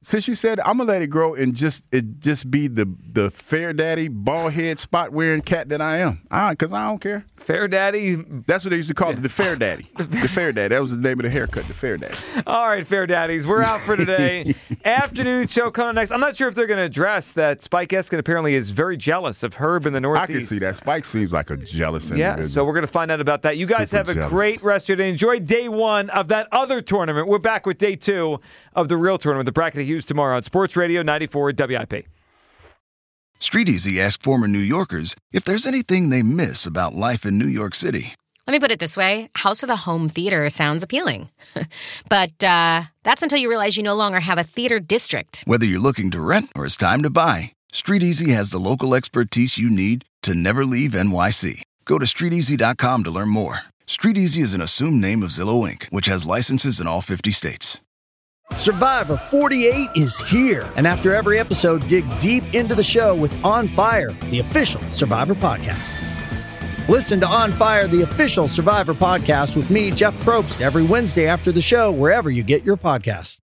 Since you said, I'm gonna let it grow and just it just be the the fair daddy, bald head, spot wearing cat that I am. I because I don't care. Fair daddy. That's what they used to call it, the fair daddy. The fair daddy. That was the name of the haircut, the fair daddy. All right, fair daddies. We're out for today. Afternoon show coming next. I'm not sure if they're going to address that Spike Eskin apparently is very jealous of Herb in the Northeast. I can see that. Spike seems like a jealous individual. Yeah, so we're going to find out about that. You guys Super have a jealous. great rest of your day. Enjoy day one of that other tournament. We're back with day two of the real tournament, the Bracket of Hughes, tomorrow on Sports Radio ninety-four W I P. Street Easy asked former New Yorkers if there's anything they miss about life in New York City. Let me put it this way. House with a home theater sounds appealing. But uh, that's until you realize you no longer have a theater district. Whether you're looking to rent or it's time to buy, Street Easy has the local expertise you need to never leave N Y C. Go to street easy dot com to learn more. Street Easy is an assumed name of Zillow Incorporated, which has licenses in all fifty states. Survivor forty-eight is here. And after every episode, dig deep into the show with On Fire, the official Survivor podcast. Listen to On Fire, the official Survivor podcast with me, Jeff Probst, every Wednesday after the show, wherever you get your podcasts.